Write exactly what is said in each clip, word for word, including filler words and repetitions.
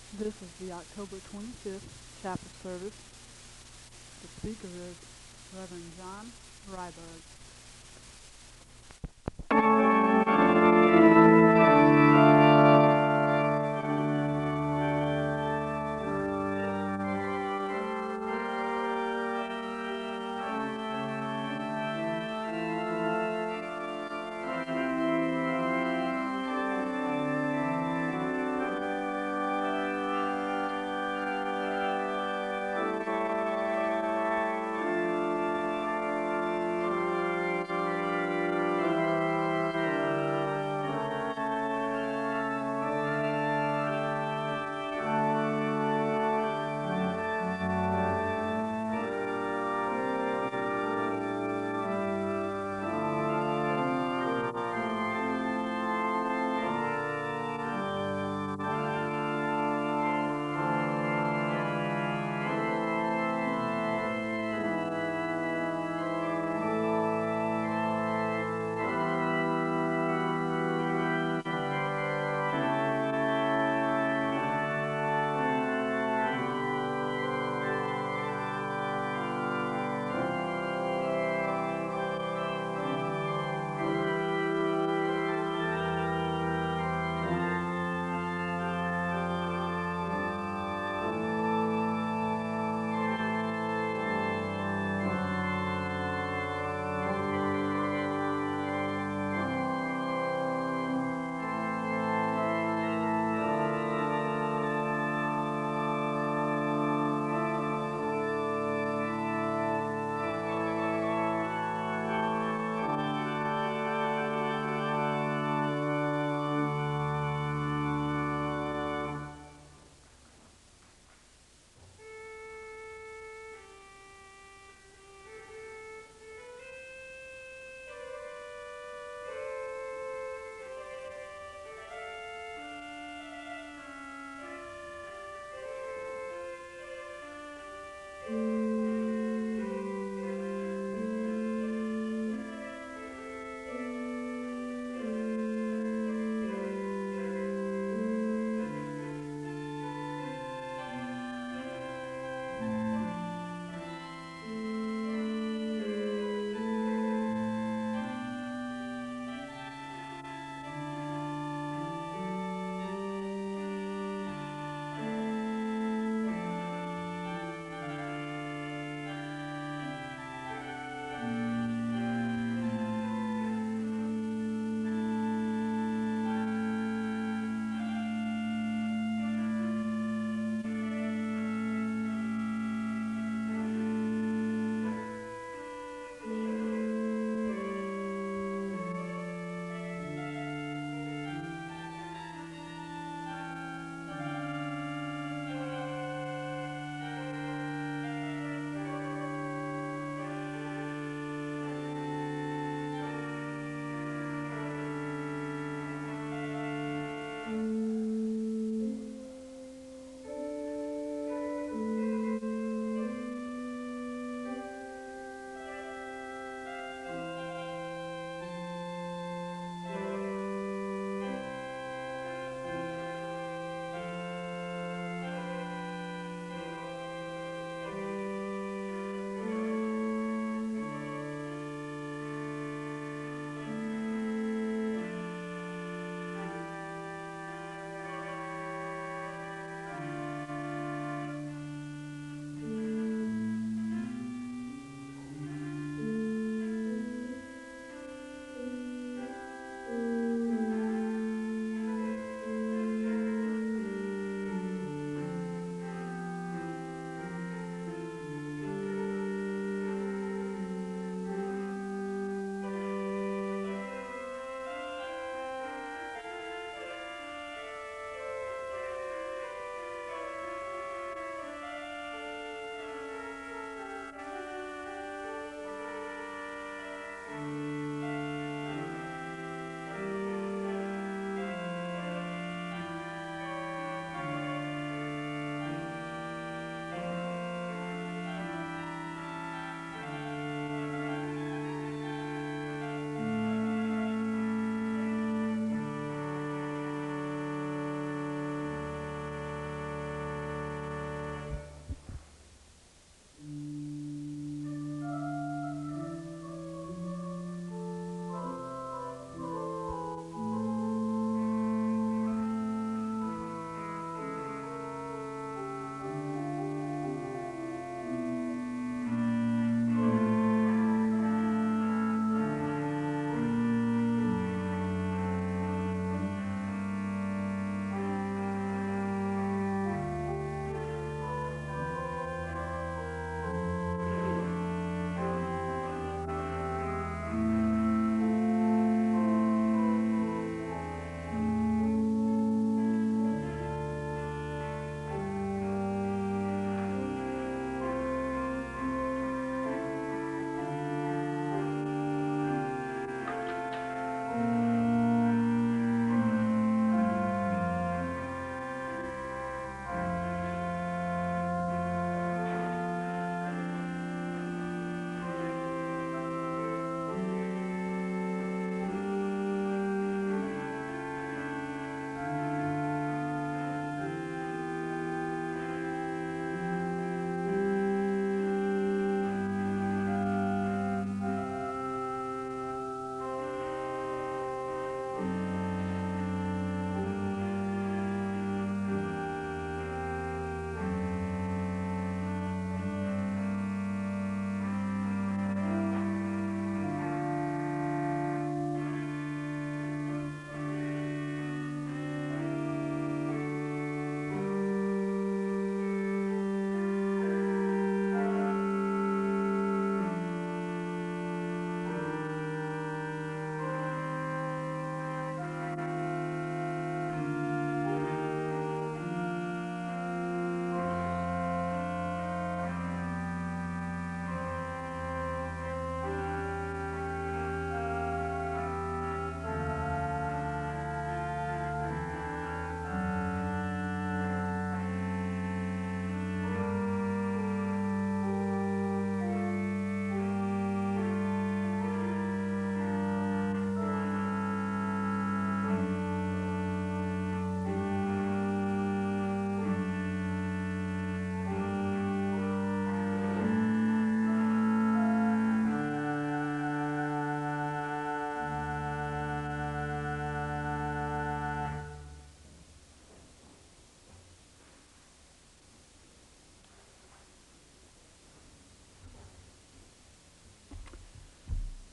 This is the October twenty-fifth chapel service. The speaker is Reverend John Ryberg.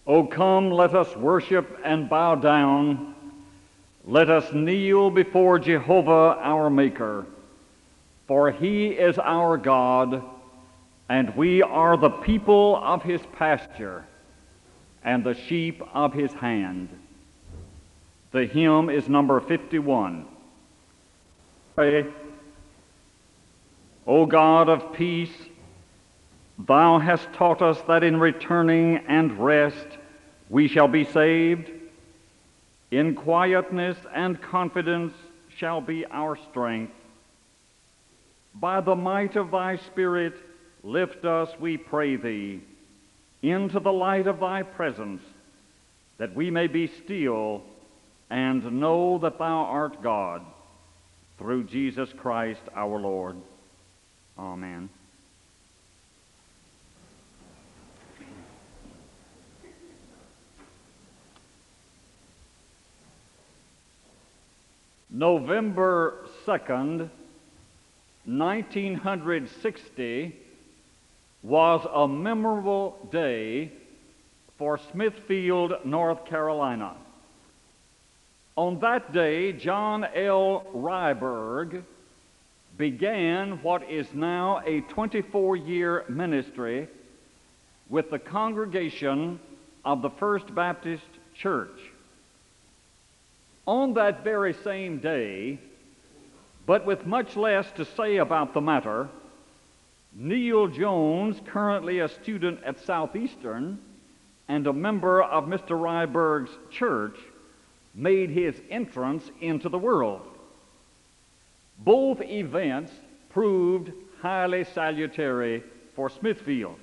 O come, let us worship and bow down. Let us kneel before Jehovah our Maker, for he is our God, and we are the people of his pasture and the sheep of his hand. The hymn is number fifty-one. Pray. O God of peace, thou hast taught us that in returning and rest we shall be saved. In quietness and confidence shall be our strength. By the might of thy Spirit, lift us, we pray thee, into the light of thy presence, that we may be still and know that thou art God, through Jesus Christ our Lord. Amen. November second, nineteen sixty, was a memorable day for Smithfield, North Carolina. On that day, John L. Ryberg began what is now a twenty-four-year ministry with the congregation of the First Baptist Church. On that very same day, but with much less to say about the matter, Neil Jones, currently a student at Southeastern and a member of Mister Ryberg's church, made his entrance into the world. Both events proved highly salutary for Smithfield.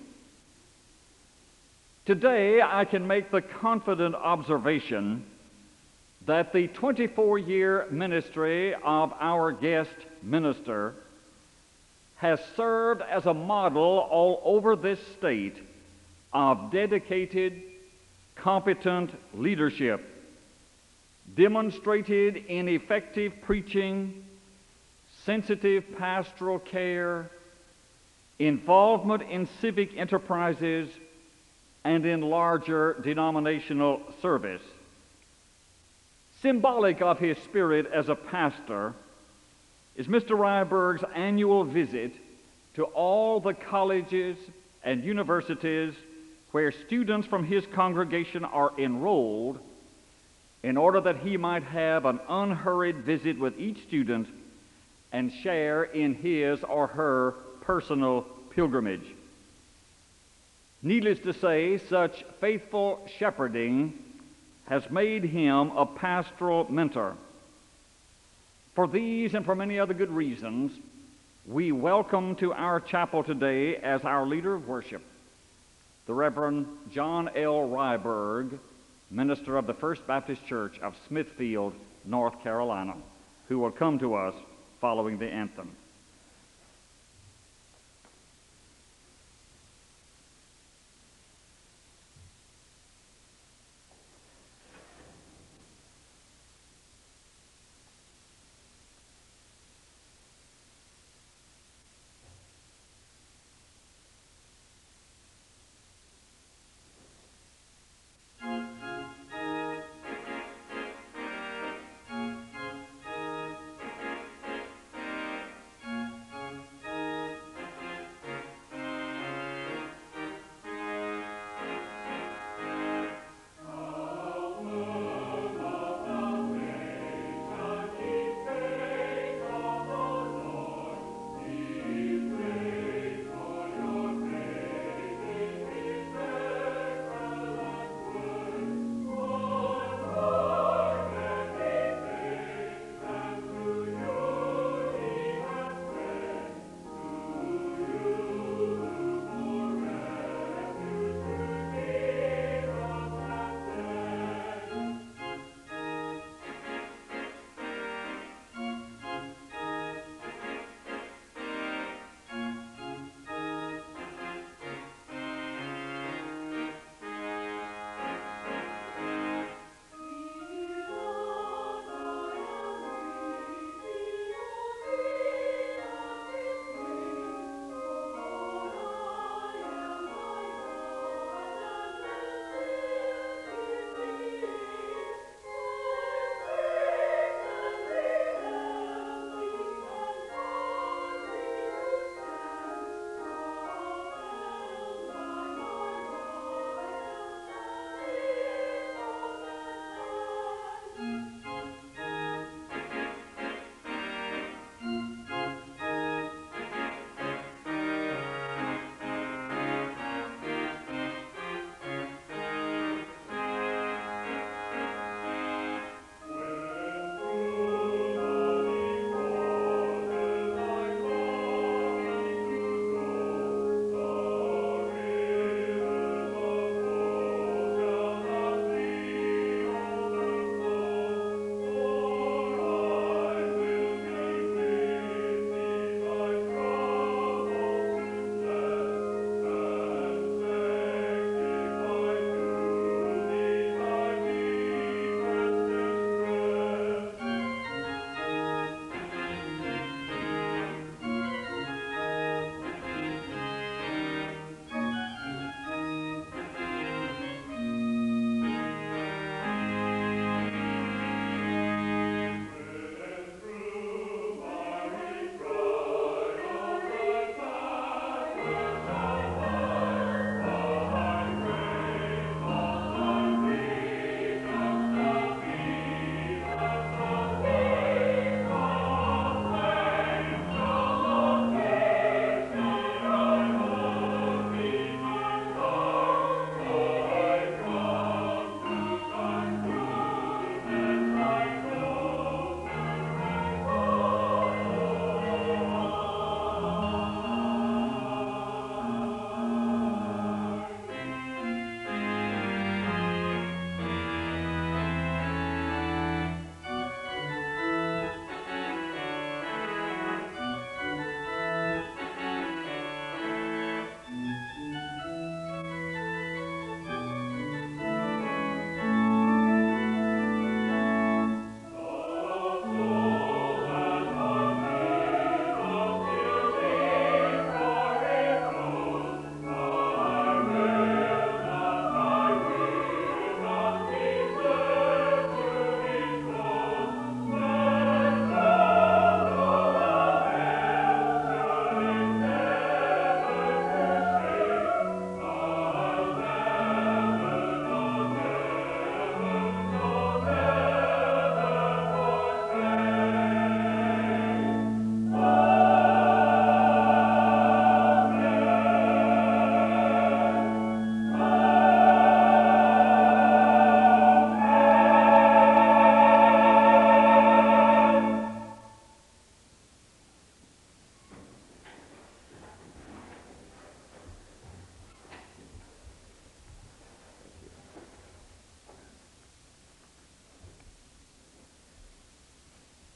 Today, I can make the confident observation that the twenty-four-year ministry of our guest minister has served as a model all over this state of dedicated, competent leadership, demonstrated in effective preaching, sensitive pastoral care, involvement in civic enterprises, and in larger denominational service. Symbolic of his spirit as a pastor is Mister Ryberg's annual visit to all the colleges and universities where students from his congregation are enrolled, in order that he might have an unhurried visit with each student and share in his or her personal pilgrimage. Needless to say, such faithful shepherding has made him a pastoral mentor. For these and for many other good reasons, we welcome to our chapel today as our leader of worship the Reverend John L. Ryberg, minister of the First Baptist Church of Smithfield, North Carolina, who will come to us following the anthem.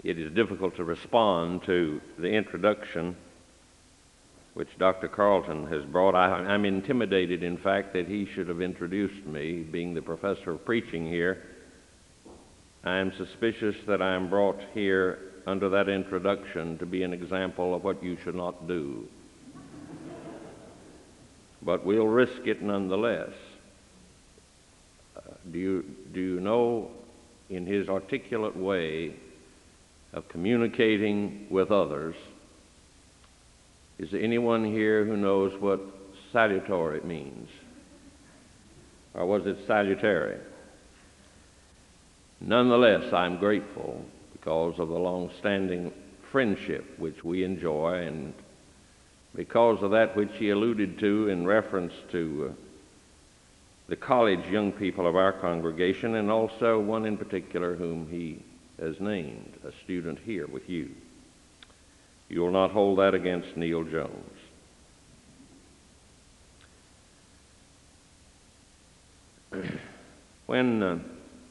it is difficult to respond to the introduction which Doctor Carlton has brought. I, I'm intimidated, in fact, that he should have introduced me, being the professor of preaching here. I am suspicious that I am brought here under that introduction to be an example of what you should not do. But we'll risk it nonetheless. Uh, do you, do you know, in his articulate way of communicating with others, is there anyone here who knows what salutary means? Or was it salutary? Nonetheless, I'm grateful because of the long-standing friendship which we enjoy, and because of that which he alluded to in reference to uh, the college young people of our congregation, and also one in particular whom he has named, a student here with you. You will not hold that against Neil Jones. When uh,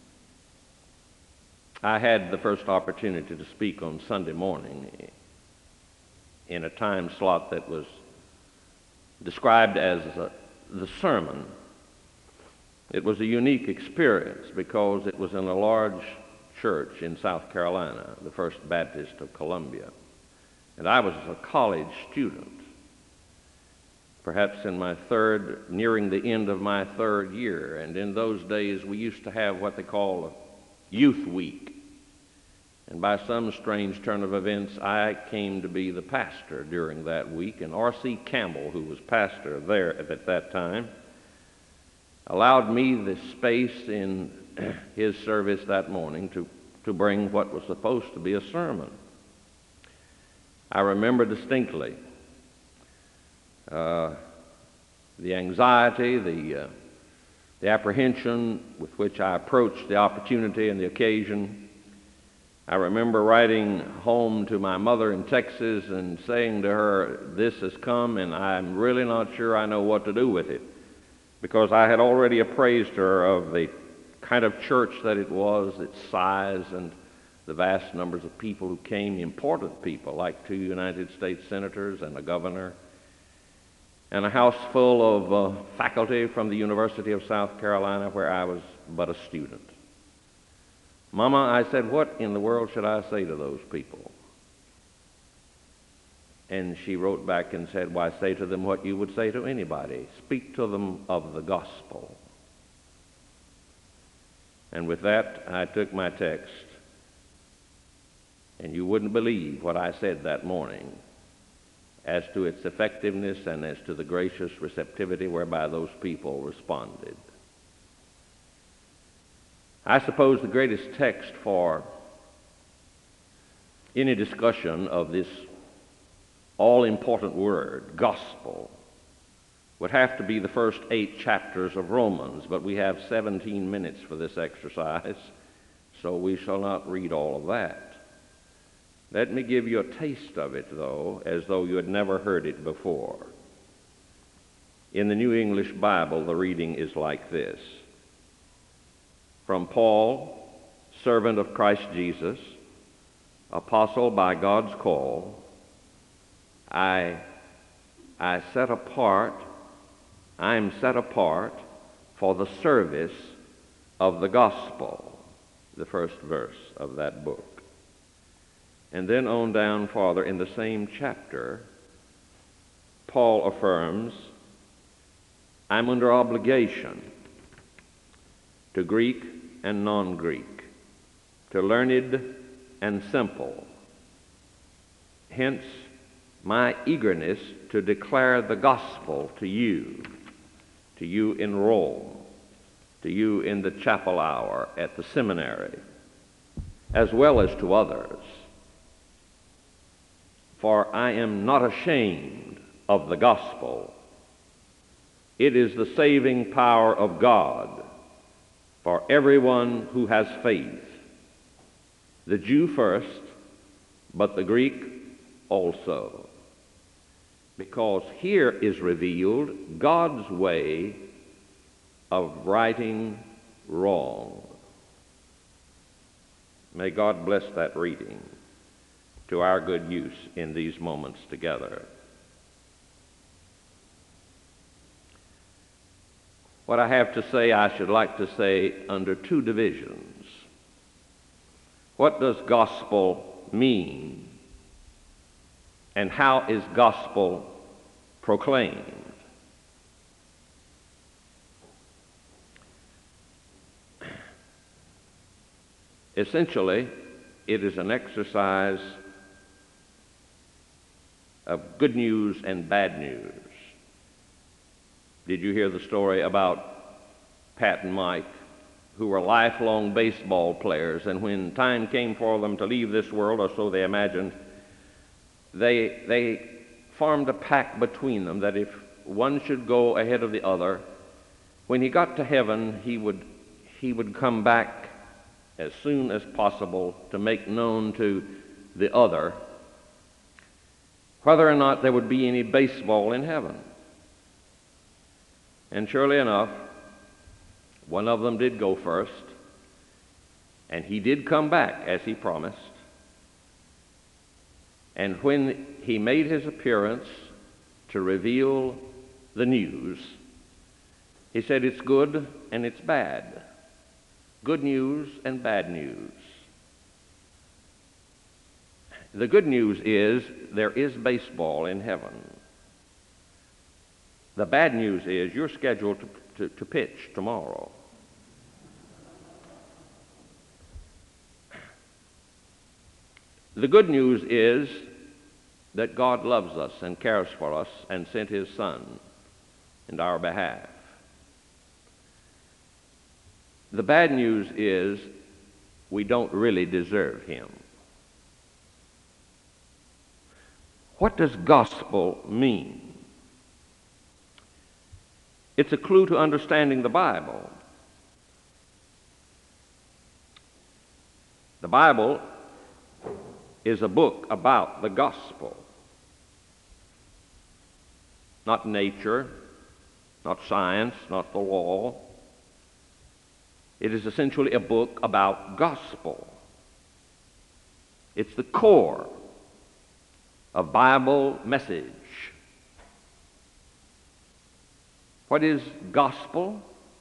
I had the first opportunity to speak on Sunday morning in a time slot that was described as uh, the sermon, it was a unique experience because it was in a large church in South Carolina, the First Baptist of Columbia. And I was a college student, perhaps in my third, nearing the end of my third year. And in those days, we used to have what they call a youth week. And by some strange turn of events, I came to be the pastor during that week. And R C Campbell, who was pastor there at that time, allowed me the space in his service that morning to, to bring what was supposed to be a sermon. I remember distinctly uh, the anxiety, the, uh, the apprehension with which I approached the opportunity and the occasion. I remember writing home to my mother in Texas and saying to her, "This has come and I'm really not sure I know what to do with it," because I had already appraised her of the kind of church that it was, its size, and the vast numbers of people who came, important people like two United States senators and a governor, and a house full of uh, faculty from the University of South Carolina, where I was but a student. "Mama," I said, "what in the world should I say to those people?" And she wrote back and said, "Why, say to them what you would say to anybody. Speak to them of the gospel." And with that, I took my text. And you wouldn't believe what I said that morning as to its effectiveness and as to the gracious receptivity whereby those people responded. I suppose the greatest text for any discussion of this all-important word, gospel, would have to be the first eight chapters of Romans, but we have seventeen minutes for this exercise, so we shall not read all of that. Let me give you a taste of it, though, as though you had never heard it before. In the New English Bible, the reading is like this: From Paul, servant of Christ Jesus, apostle by God's call, I, I set apart, I am set apart for the service of the gospel, the first verse of that book. And then on down farther in the same chapter, Paul affirms, I'm under obligation to Greek and non-Greek, to learned and simple. Hence, my eagerness to declare the gospel to you, to you in Rome, to you in the chapel hour at the seminary, as well as to others. For I am not ashamed of the gospel. It is the saving power of God for everyone who has faith, the Jew first, but the Greek also. Because here is revealed God's way of righting wrong. May God bless that reading. to our good use in these moments together. What I have to say, I should like to say under two divisions. What does gospel mean? And how is gospel proclaimed? Essentially, it is an exercise of good news and bad news. Did you hear the story about Pat and Mike, who were lifelong baseball players, and when time came for them to leave this world, or so they imagined, they, they formed a pact between them that if one should go ahead of the other, when he got to heaven, he would, he would come back as soon as possible to make known to the other whether or not there would be any baseball in heaven. And surely enough, one of them did go first, and he did come back as he promised. And when he made his appearance to reveal the news, he said it's good and it's bad. Good news and bad news. The good news is there is baseball in heaven. The bad news is you're scheduled to, to, to pitch tomorrow. The good news is that God loves us and cares for us and sent His Son in our behalf. The bad news is we don't really deserve Him. What does gospel mean? It's a clue to understanding the Bible. The Bible is a book about the gospel. Not nature, not science, not the law. It is essentially a book about gospel. It's the core of Bible message. What is gospel?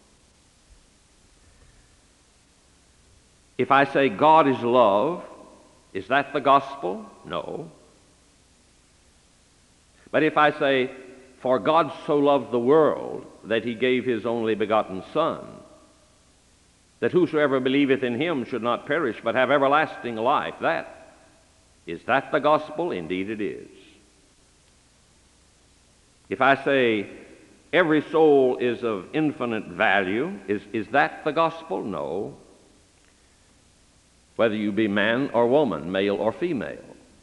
If I say God is love, is that the gospel? No. But if I say, for God so loved the world that He gave His only begotten Son, that whosoever believeth in Him should not perish but have everlasting life, that, is that the gospel? Indeed it is. If I say, every soul is of infinite value, is, is that the gospel? No. Whether you be man or woman, male or female.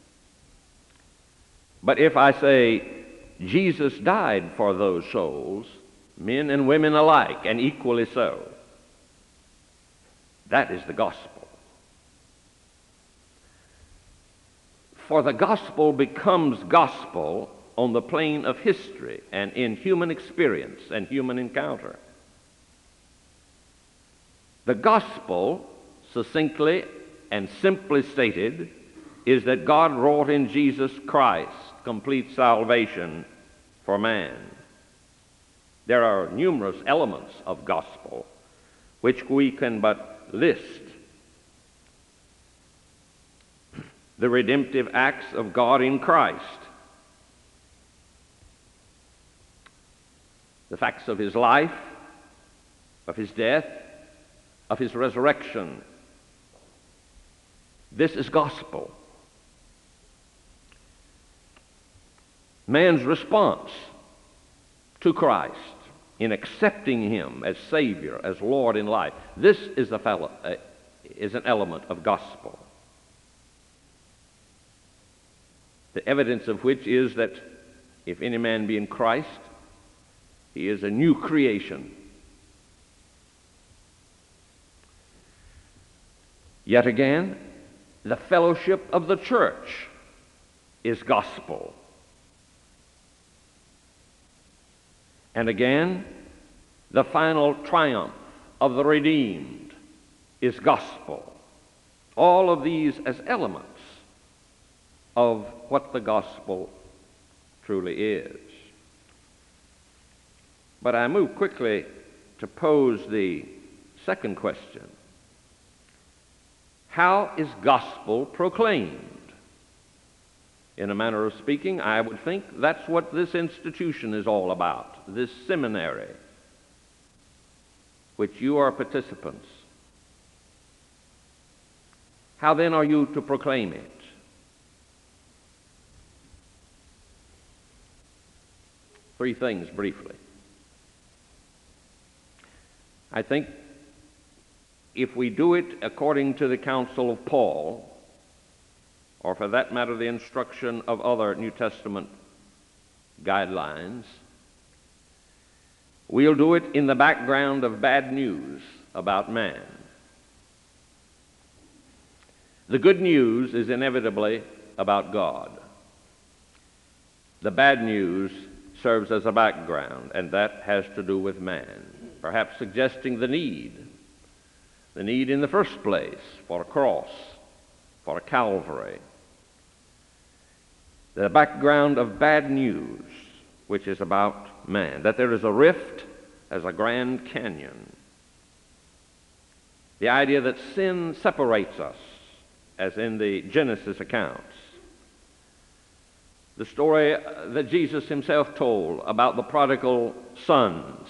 But if I say, Jesus died for those souls, men and women alike, and equally so, that is the gospel. For the gospel becomes gospel on the plane of history and in human experience and human encounter. The gospel, succinctly and simply stated, is that God wrought in Jesus Christ complete salvation for man. There are numerous elements of gospel which we can but list. The redemptive acts of God in Christ, the facts of His life, of His death, of His resurrection. This is gospel. Man's response to Christ in accepting Him as Savior, as Lord in life. This is, a fellow, uh, is an element of gospel. The evidence of which is that if any man be in Christ, he is a new creation. Yet again, the fellowship of the church is gospel. And again, the final triumph of the redeemed is gospel. All of these as elements of what the gospel truly is. But I move quickly to pose the second question. How is gospel proclaimed? In a manner of speaking, I would think that's what this institution is all about, this seminary, which you are participants. How then are you to proclaim it? Three things briefly. I think if we do it according to the counsel of Paul, or for that matter the instruction of other New Testament guidelines, we'll do it in the background of bad news about man. The good news is inevitably about God. The bad news serves as a background, and that has to do with man, perhaps suggesting the need, the need in the first place for a cross, for a Calvary. The background of bad news, which is about man, that there is a rift as a Grand Canyon. The idea that sin separates us, as in the Genesis accounts. The story that Jesus himself told about the prodigal sons.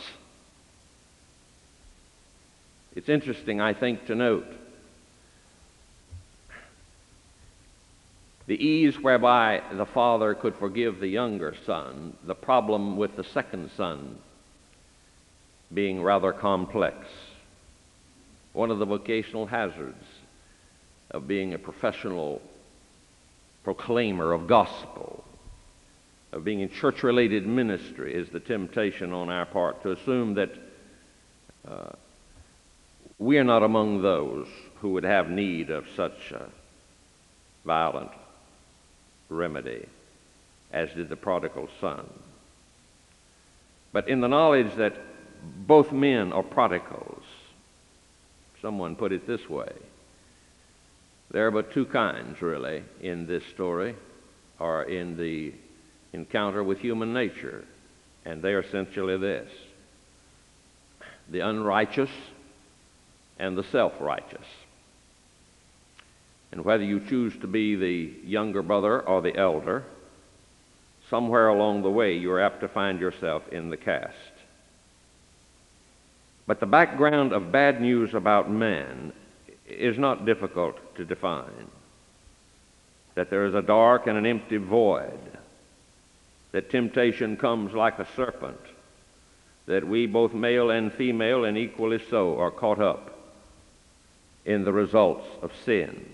It's interesting, I think, to note the ease whereby the father could forgive the younger son, the problem with the second son being rather complex. One of the vocational hazards of being a professional proclaimer of gospel, of being in church-related ministry, is the temptation on our part to assume that uh, we are not among those who would have need of such a violent remedy as did the prodigal son. But in the knowledge that both men are prodigals, someone put it this way: there are but two kinds, really, in this story, or in the encounter with human nature, and they are essentially this: the unrighteous and the self-righteous. And whether you choose to be the younger brother or the elder, somewhere along the way you are apt to find yourself in the cast. But the background of bad news about man is not difficult to define. That there is a dark and an empty void, that temptation comes like a serpent, that we, both male and female, and equally so, are caught up in the results of sin.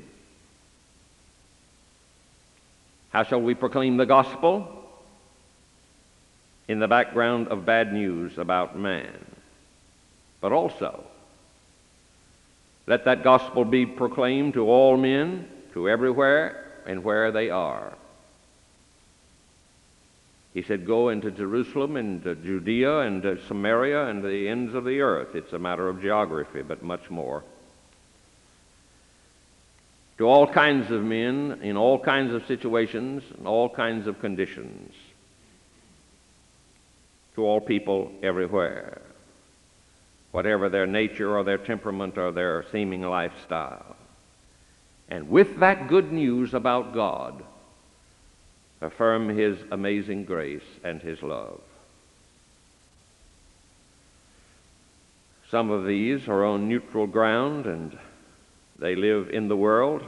How shall we proclaim the gospel? In the background of bad news about man. But also, let that gospel be proclaimed to all men, to everywhere and where they are. He said, go into Jerusalem and to Judea and to Samaria and the ends of the earth. It's a matter of geography, but much more. To all kinds of men, in all kinds of situations, in all kinds of conditions. To all people everywhere, whatever their nature or their temperament or their seeming lifestyle. And with that good news about God, affirm his amazing grace and his love. Some of these are on neutral ground and they live in the world.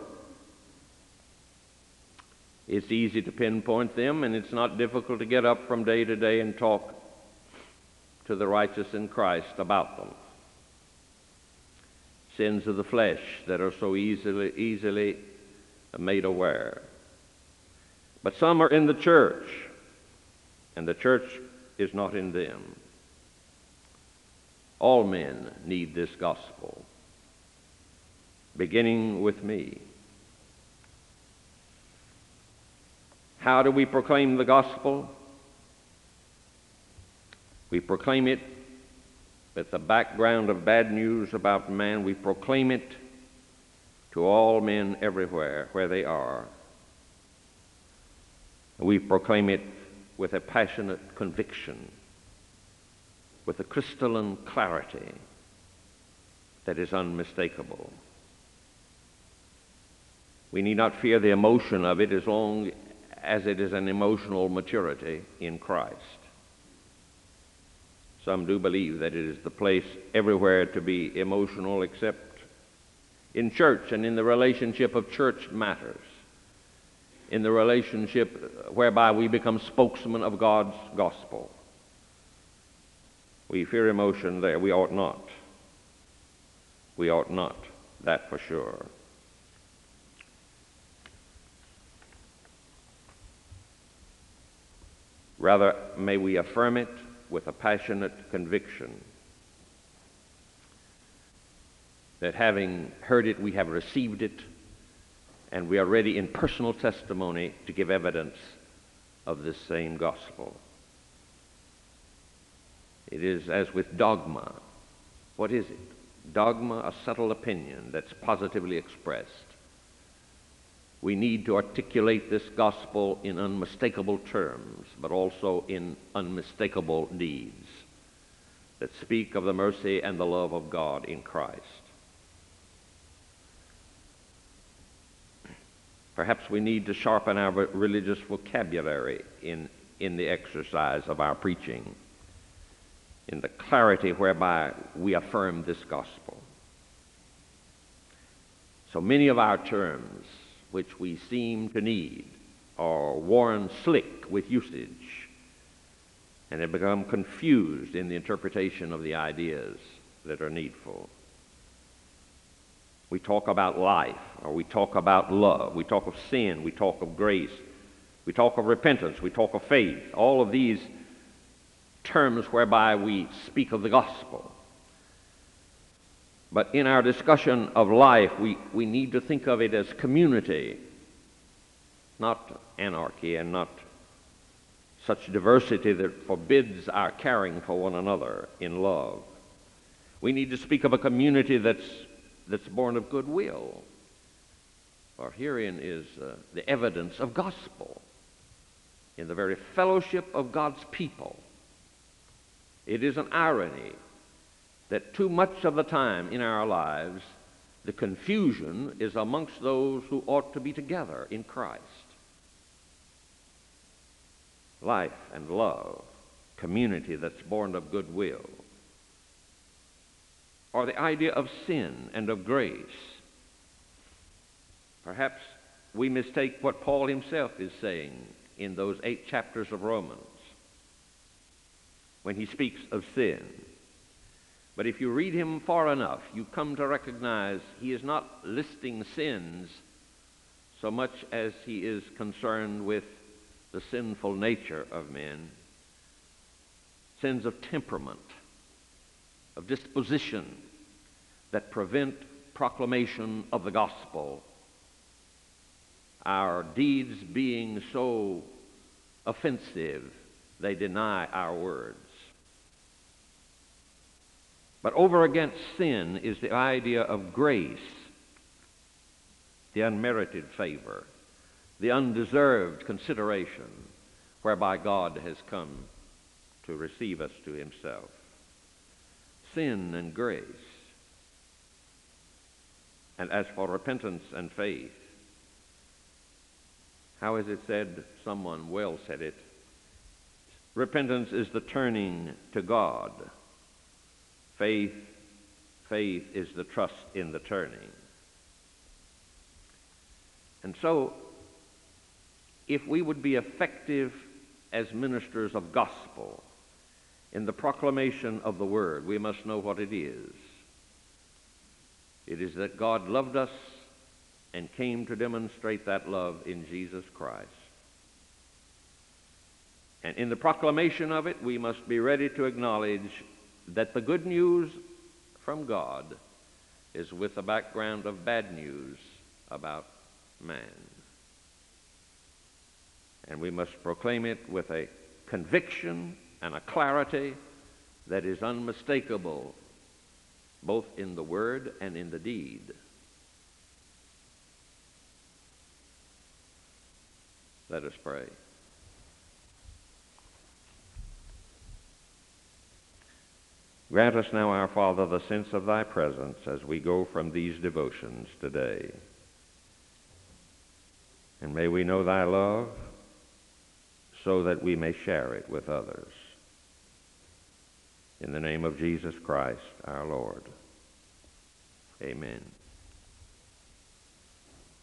It's easy to pinpoint them, and it's not difficult to get up from day to day and talk to the righteous in Christ about them. Sins of the flesh that are so easily, easily made aware. But some are in the church, and the church is not in them. All men need this gospel, beginning with me. How do we proclaim the gospel? We proclaim it with the background of bad news about man. We proclaim it to all men everywhere where they are. We proclaim it with a passionate conviction, with a crystalline clarity that is unmistakable. We need not fear the emotion of it as long as it is an emotional maturity in Christ. Some do believe that it is the place everywhere to be emotional except in church and in the relationship of church matters, in the relationship whereby we become spokesmen of God's gospel. We fear emotion there. We ought not. We ought not, that for sure. Rather, may we affirm it with a passionate conviction that having heard it, we have received it, and we are ready in personal testimony to give evidence of this same gospel. It is as with dogma. What is it? Dogma, a subtle opinion that's positively expressed. We need to articulate this gospel in unmistakable terms, but also in unmistakable deeds that speak of the mercy and the love of God in Christ. Perhaps we need to sharpen our religious vocabulary in, in the exercise of our preaching, in the clarity whereby we affirm this gospel. So many of our terms, which we seem to need, are worn slick with usage and have become confused in the interpretation of the ideas that are needful. We talk about life, or we talk about love, we talk of sin, we talk of grace, we talk of repentance, we talk of faith, all of these terms whereby we speak of the gospel. But in our discussion of life, we, we need to think of it as community, not anarchy and not such diversity that forbids our caring for one another in love. We need to speak of a community that's, that's born of goodwill, for herein is uh, the evidence of gospel, in the very fellowship of God's people. It is an irony that too much of the time in our lives, the confusion is amongst those who ought to be together in Christ. Life and love, community that's born of goodwill, or the idea of sin and of grace. Perhaps we mistake what Paul himself is saying in those eight chapters of Romans when he speaks of sin. But if you read him far enough, you come to recognize he is not listing sins so much as he is concerned with the sinful nature of men, sins of temperament, of disposition that prevent proclamation of the gospel, our deeds being so offensive they deny our words. But over against sin is the idea of grace, the unmerited favor, the undeserved consideration whereby God has come to receive us to himself. Sin and grace. And as for repentance and faith, how is it said? Someone well said it. Repentance is the turning to God. Faith, faith is the trust in the turning. And so, if we would be effective as ministers of gospel in the proclamation of the word, we must know what it is. It is that God loved us and came to demonstrate that love in Jesus Christ. And in the proclamation of it, we must be ready to acknowledge that the good news from God is with a background of bad news about man. And we must proclaim it with a conviction and a clarity that is unmistakable, both in the word and in the deed. Let us pray. Grant us now, our Father, the sense of thy presence as we go from these devotions today. And may we know thy love so that we may share it with others. In the name of Jesus Christ, our Lord. Amen.